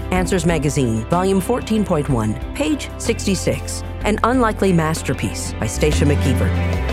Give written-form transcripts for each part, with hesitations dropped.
Answers Magazine, Volume 14.1, page 66, An Unlikely Masterpiece by Stacia McKeever.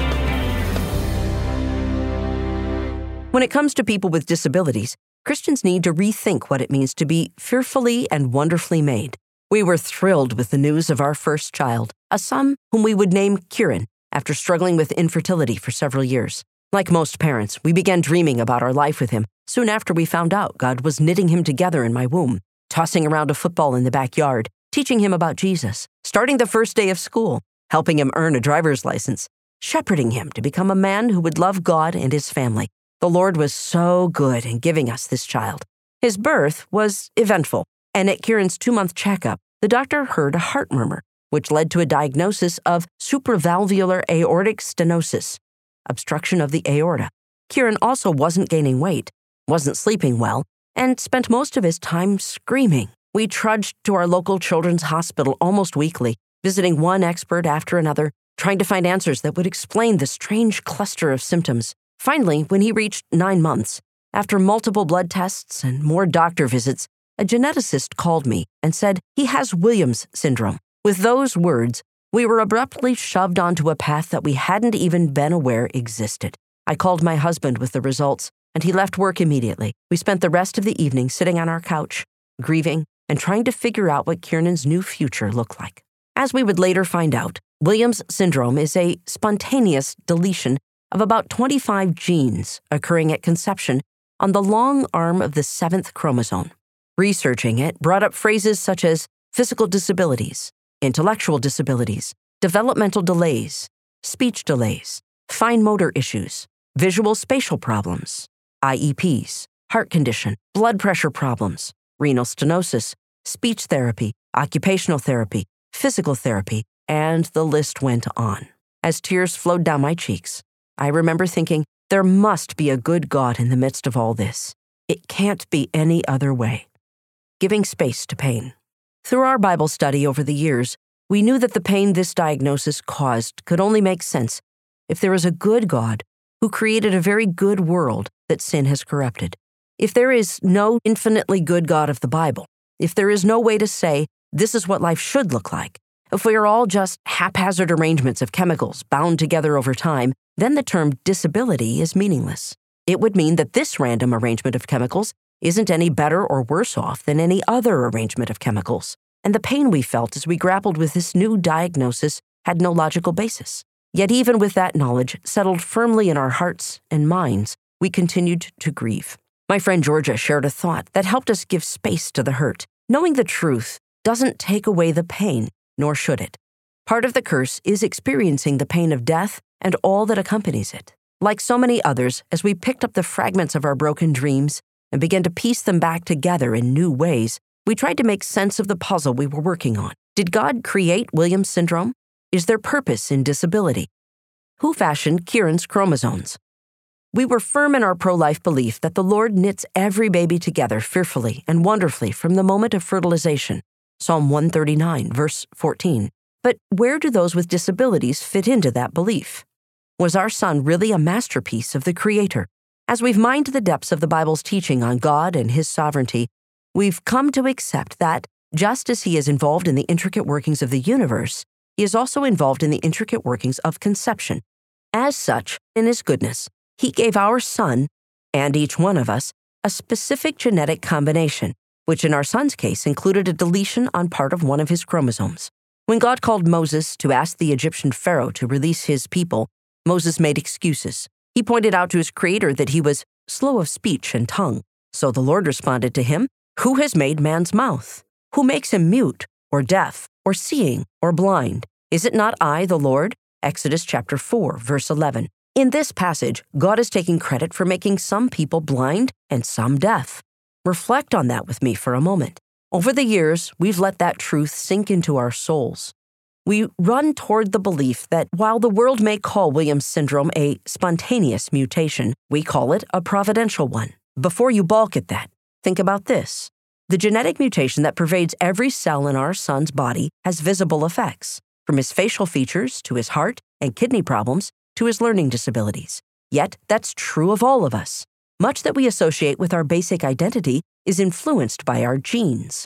When it comes to people with disabilities, Christians need to rethink what it means to be fearfully and wonderfully made. We were thrilled with the news of our first child, a son whom we would name Kieran, after struggling with infertility for several years. Like most parents, we began dreaming about our life with him soon after we found out God was knitting him together in my womb, tossing around a football in the backyard, teaching him about Jesus, starting the first day of school, helping him earn a driver's license, shepherding him to become a man who would love God and his family. The Lord was so good in giving us this child. His birth was eventful, and at Kieran's 2-month checkup, the doctor heard a heart murmur, which led to a diagnosis of supravalvular aortic stenosis, obstruction of the aorta. Kieran also wasn't gaining weight, wasn't sleeping well, and spent most of his time screaming. We trudged to our local children's hospital almost weekly, visiting one expert after another, trying to find answers that would explain the strange cluster of symptoms. Finally, when he reached 9 months, after multiple blood tests and more doctor visits, a geneticist called me and said he has Williams syndrome. With those words, we were abruptly shoved onto a path that we hadn't even been aware existed. I called my husband with the results, and he left work immediately. We spent the rest of the evening sitting on our couch, grieving, and trying to figure out what Kieran's new future looked like. As we would later find out, Williams syndrome is a spontaneous deletion of about 25 genes occurring at conception on the long arm of the 7th chromosome. Researching it brought up phrases such as physical disabilities, intellectual disabilities, developmental delays, speech delays, fine motor issues, visual spatial problems, IEPs, heart condition, blood pressure problems, renal stenosis, speech therapy, occupational therapy, physical therapy, and the list went on. As tears flowed down my cheeks, I remember thinking, there must be a good God in the midst of all this. It can't be any other way. Giving space to pain. Through our Bible study over the years, we knew that the pain this diagnosis caused could only make sense if there is a good God who created a very good world that sin has corrupted. If there is no infinitely good God of the Bible, if there is no way to say, this is what life should look like, if we are all just haphazard arrangements of chemicals bound together over time, then the term disability is meaningless. It would mean that this random arrangement of chemicals isn't any better or worse off than any other arrangement of chemicals. And the pain we felt as we grappled with this new diagnosis had no logical basis. Yet even with that knowledge settled firmly in our hearts and minds, we continued to grieve. My friend Georgia shared a thought that helped us give space to the hurt. Knowing the truth doesn't take away the pain, nor should it. Part of the curse is experiencing the pain of death and all that accompanies it. Like so many others, as we picked up the fragments of our broken dreams and began to piece them back together in new ways, we tried to make sense of the puzzle we were working on. Did God create Williams syndrome? Is there purpose in disability? Who fashioned Kieran's chromosomes? We were firm in our pro-life belief that the Lord knits every baby together fearfully and wonderfully from the moment of fertilization. Psalm 139, verse 14. But where do those with disabilities fit into that belief? Was our son really a masterpiece of the Creator? As we've mined the depths of the Bible's teaching on God and His sovereignty, we've come to accept that, just as He is involved in the intricate workings of the universe, He is also involved in the intricate workings of conception. As such, in His goodness, He gave our son, and each one of us, a specific genetic combination, which in our son's case included a deletion on part of one of his chromosomes. When God called Moses to ask the Egyptian Pharaoh to release his people, Moses made excuses. He pointed out to his Creator that he was slow of speech and tongue. So the Lord responded to him, "Who has made man's mouth? Who makes him mute, or deaf, or seeing, or blind? Is it not I, the Lord?" Exodus chapter 4, verse 11. In this passage, God is taking credit for making some people blind and some deaf. Reflect on that with me for a moment. Over the years, we've let that truth sink into our souls. We run toward the belief that while the world may call Williams syndrome a spontaneous mutation, we call it a providential one. Before you balk at that, think about this. The genetic mutation that pervades every cell in our son's body has visible effects, from his facial features to his heart and kidney problems to his learning disabilities. Yet, that's true of all of us. Much that we associate with our basic identity is influenced by our genes.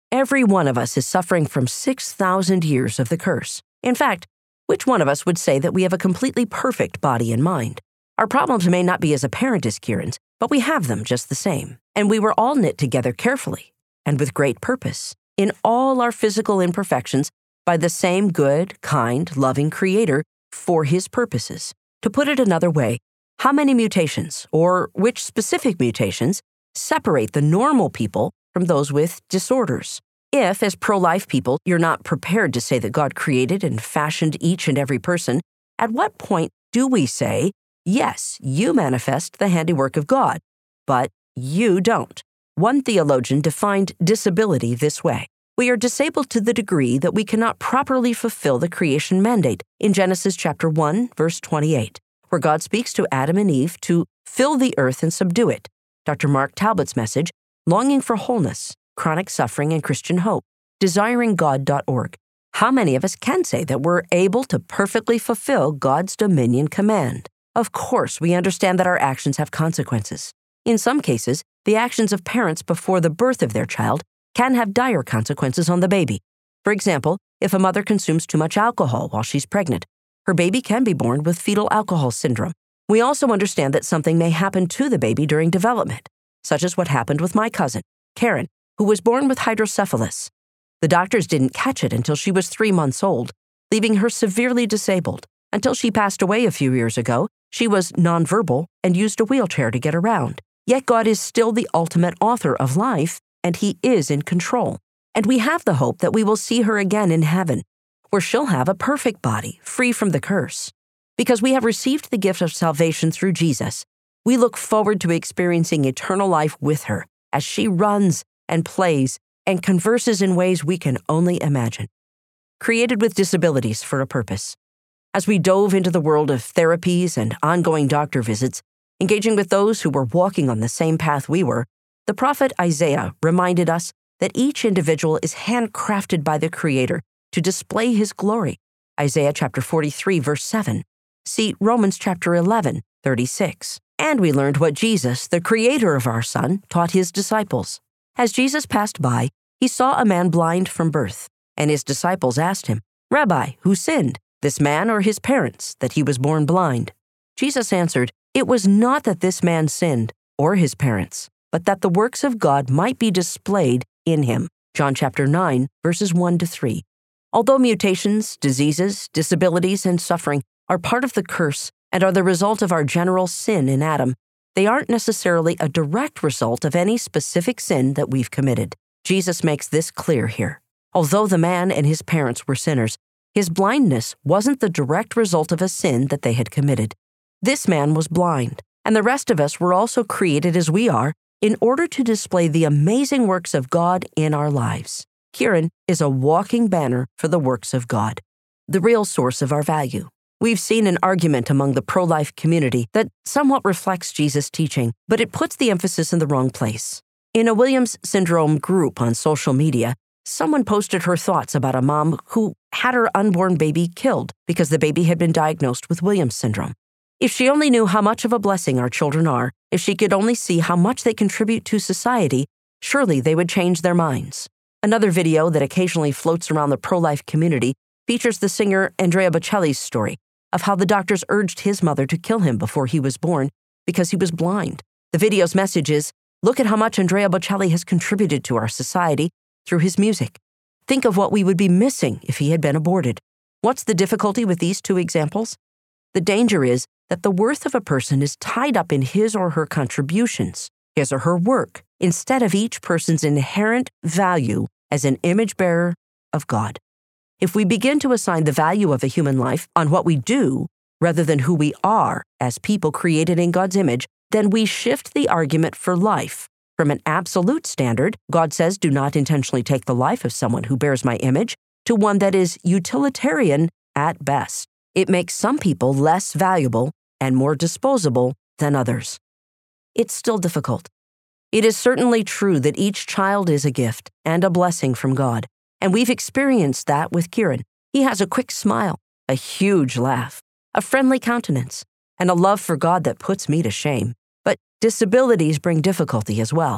Every one of us is suffering from 6,000 years of the curse. In fact, which one of us would say that we have a completely perfect body and mind? Our problems may not be as apparent as Kieran's, but we have them just the same. And we were all knit together carefully and with great purpose in all our physical imperfections by the same good, kind, loving Creator for His purposes. To put it another way, how many mutations, or which specific mutations, separate the normal people from those with disorders? If, as pro-life people, you're not prepared to say that God created and fashioned each and every person, at what point do we say, yes, you manifest the handiwork of God, but you don't? One theologian defined disability this way: we are disabled to the degree that we cannot properly fulfill the creation mandate in Genesis chapter 1, verse 28, where God speaks to Adam and Eve to fill the earth and subdue it. Dr. Mark Talbot's message, Longing for Wholeness, Chronic Suffering and Christian Hope, desiringgod.org. How many of us can say that we're able to perfectly fulfill God's dominion command? Of course, we understand that our actions have consequences. In some cases, the actions of parents before the birth of their child can have dire consequences on the baby. For example, if a mother consumes too much alcohol while she's pregnant, her baby can be born with fetal alcohol syndrome. We also understand that something may happen to the baby during development, such as what happened with my cousin, Karen, who was born with hydrocephalus. The doctors didn't catch it until she was 3 months old, leaving her severely disabled. Until she passed away a few years ago, she was nonverbal and used a wheelchair to get around. Yet God is still the ultimate author of life, and He is in control. And we have the hope that we will see her again in heaven, where she'll have a perfect body, free from the curse. Because we have received the gift of salvation through Jesus, we look forward to experiencing eternal life with her as she runs and plays and converses in ways we can only imagine. Created with disabilities for a purpose. As we dove into the world of therapies and ongoing doctor visits, engaging with those who were walking on the same path we were, the prophet Isaiah reminded us that each individual is handcrafted by the Creator to display His glory. Isaiah chapter 43, verse 7. See Romans chapter 11, 36. And we learned what Jesus, the Creator of our Son, taught His disciples. As Jesus passed by, He saw a man blind from birth, and His disciples asked Him, "Rabbi, who sinned, this man or his parents, that he was born blind?" Jesus answered, "It was not that this man sinned, or his parents, but that the works of God might be displayed in him." John chapter 9, verses 1 to 3. Although mutations, diseases, disabilities, and suffering are part of the curse and are the result of our general sin in Adam, they aren't necessarily a direct result of any specific sin that we've committed. Jesus makes this clear here. Although the man and his parents were sinners, his blindness wasn't the direct result of a sin that they had committed. This man was blind, and the rest of us were also created as we are in order to display the amazing works of God in our lives. Kieran is a walking banner for the works of God, the real source of our value. We've seen an argument among the pro-life community that somewhat reflects Jesus' teaching, but it puts the emphasis in the wrong place. In a Williams syndrome group on social media, someone posted her thoughts about a mom who had her unborn baby killed because the baby had been diagnosed with Williams syndrome. If she only knew how much of a blessing our children are, if she could only see how much they contribute to society, surely they would change their minds. Another video that occasionally floats around the pro-life community features the singer Andrea Bocelli's story of how the doctors urged his mother to kill him before he was born because he was blind. The video's message is, look at how much Andrea Bocelli has contributed to our society through his music. Think of what we would be missing if he had been aborted. What's the difficulty with these two examples? The danger is that the worth of a person is tied up in his or her contributions, his or her work, instead of each person's inherent value as an image bearer of God. If we begin to assign the value of a human life on what we do rather than who we are as people created in God's image, then we shift the argument for life. From an absolute standard, God says, do not intentionally take the life of someone who bears my image, to one that is utilitarian at best. It makes some people less valuable and more disposable than others. It's still difficult. It is certainly true that each child is a gift and a blessing from God, and we've experienced that with Kieran. He has a quick smile, a huge laugh, a friendly countenance, and a love for God that puts me to shame. But disabilities bring difficulty as well.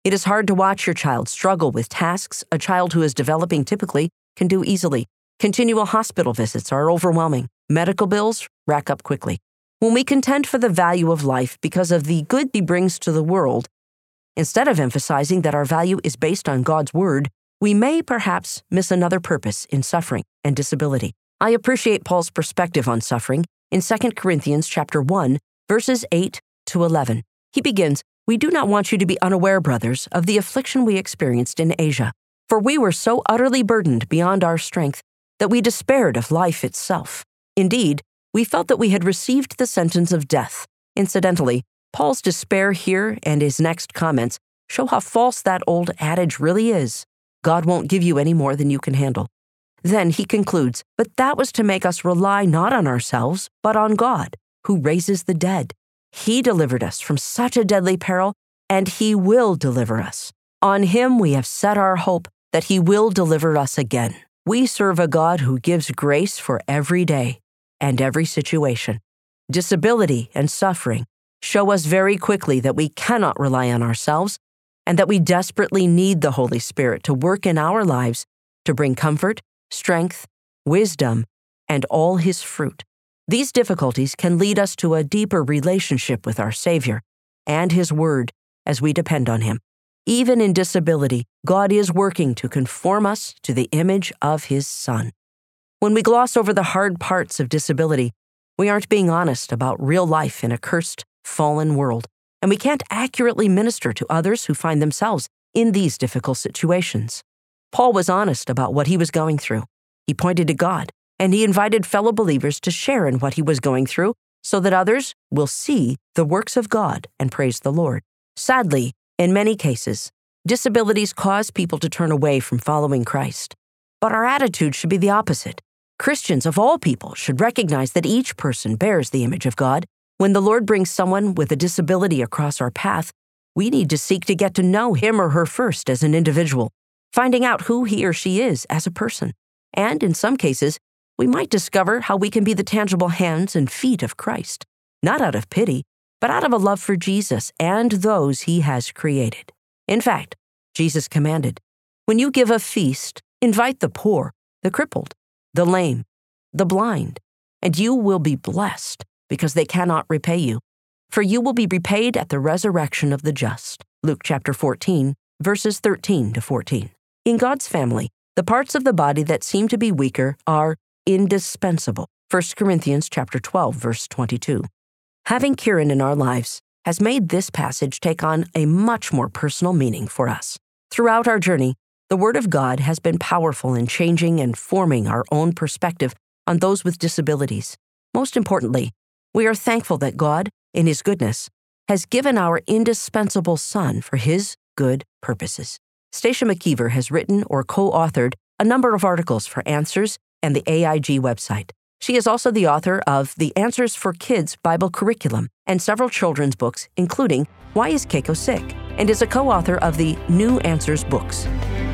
It is hard to watch your child struggle with tasks a child who is developing typically can do easily. Continual hospital visits are overwhelming. Medical bills rack up quickly. When we contend for the value of life because of the good he brings to the world, instead of emphasizing that our value is based on God's word, we may perhaps miss another purpose in suffering and disability. I appreciate Paul's perspective on suffering in 2 Corinthians chapter 1, verses 8 to 11. He begins, "We do not want you to be unaware, brothers, of the affliction we experienced in Asia. For we were so utterly burdened beyond our strength that we despaired of life itself. Indeed, we felt that we had received the sentence of death." Incidentally, Paul's despair here and his next comments show how false that old adage really is. God won't give you any more than you can handle. Then he concludes, "But that was to make us rely not on ourselves, but on God, who raises the dead. He delivered us from such a deadly peril, and he will deliver us. On him we have set our hope that he will deliver us again. We serve a God who gives grace for every day and every situation. Disability and suffering show us very quickly that we cannot rely on ourselves and that we desperately need the Holy Spirit to work in our lives to bring comfort, strength, wisdom, and all his fruit. These difficulties can lead us to a deeper relationship with our Savior and his word as we depend on him. Even in disability, God is working to conform us to the image of his Son. When we gloss over the hard parts of disability, we aren't being honest about real life in a cursed, fallen world, and we can't accurately minister to others who find themselves in these difficult situations. Paul was honest about what he was going through. He pointed to God, and he invited fellow believers to share in what he was going through so that others will see the works of God and praise the Lord. Sadly, in many cases, disabilities cause people to turn away from following Christ. But our attitude should be the opposite. Christians of all people should recognize that each person bears the image of God. When the Lord brings someone with a disability across our path, we need to seek to get to know him or her first as an individual, finding out who he or she is as a person. And in some cases, we might discover how we can be the tangible hands and feet of Christ, not out of pity, but out of a love for Jesus and those he has created. In fact, Jesus commanded, "When you give a feast, invite the poor, the crippled, the lame, the blind, and you will be blessed because they cannot repay you. For you will be repaid at the resurrection of the just." Luke chapter 14, verses 13 to 14. In God's family, the parts of the body that seem to be weaker are indispensable. 1 Corinthians chapter 12, verse 22. Having Kieran in our lives has made this passage take on a much more personal meaning for us. Throughout our journey, the Word of God has been powerful in changing and forming our own perspective on those with disabilities. Most importantly, we are thankful that God, in his goodness, has given our indispensable Son for his good purposes. Stacia McKeever has written or co-authored a number of articles for Answers and the AIG website. She is also the author of the Answers for Kids Bible Curriculum and several children's books, including Why is Keiko Sick? And is a co-author of the New Answers books.